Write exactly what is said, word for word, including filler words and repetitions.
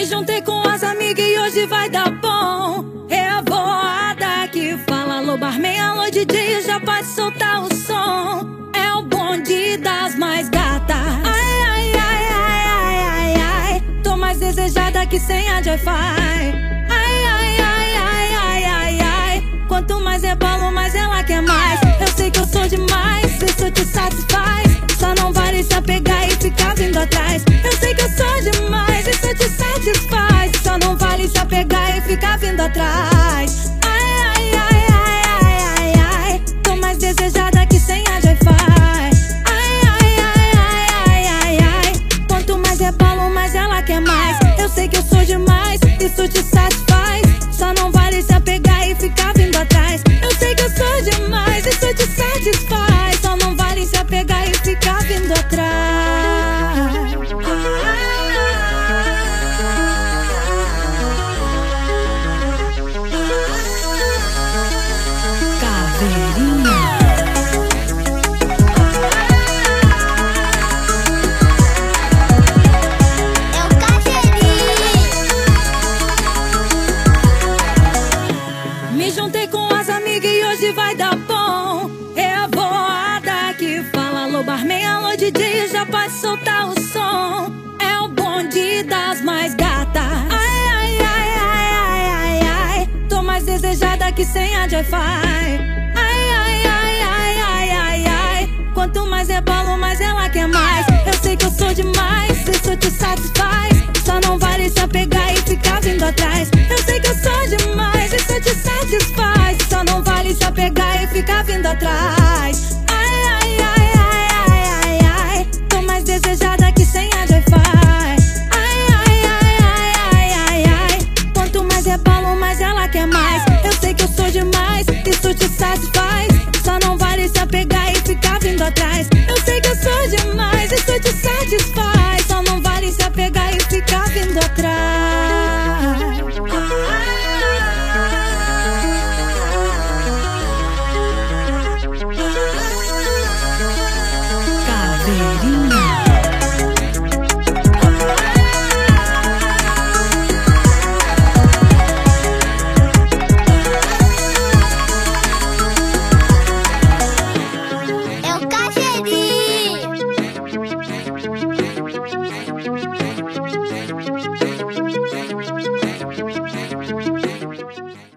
juntei com as amigas e hoje vai dar bom. É a voada que fala, alô barman, alô D J, já pode soltar o som. É o bonde das mais gatas. Ai, ai, ai, ai, ai, ai, ai. Tô mais desejada que senha de Wi-Fi. Ai, ai, ai, ai, ai, ai, ai. Quanto mais é balo, mais ela quer mais. Eu sei que eu sou demais, isso te satisfaz. Só não vale se apegar e ficar vindo atrás. Eu sei que eu sou demais, isso te satisfaz. Só não vale se apegar e ficar vindo atrás. Ai, ai, ai, ai, ai, ai, ai. Tô mais desejada que senha de Wi-Fi. Ai, ai, ai, ai, ai, ai, ai. Quanto mais é balo, mais ela quer mais. Eu sei que eu sou demais, isso te satisfaz. Só não vale se apegar e ficar vindo atrás. Eu sei que eu sou demais, isso te satisfaz. Só não vale se apegar e ficar vindo atrás. Caveirinha. É o Caveirinha. Me juntei com as amigas e hoje vai dar bom. É a voada que fala, alô barman, alô D J, já pode soltar o som. É o bonde das mais gatas. Ai, ai, ai, ai, ai, ai, ai. Tô mais desejada que senha de Wi-Fi. Ai, ai, ai, ai, ai, ai, ai. Quanto mais é balo, mais ela quer mais. Eu sei que eu sou demais, isso te satisfaz. Só não vale se apegar e ficar vindo atrás. Eu sei que eu sou demais, isso te satisfaz. Só não vale se apegar e ficar vindo atrás. Ai, ai, ai, ai, ai, ai, ai. Tô mais desejada que senha de Wi-Fi. Ai, ai, ai, ai, ai, ai, ai. Quanto mais é balo, mais ela quer mais. Eu sei que eu sou demais, isso te satisfaz. Só não vale se apegar e ficar vindo atrás. Eu sei que eu sou demais, isso te satisfaz. Só não vale se apegar e ficar vindo atrás. Caveirinha. É o Caveirinha.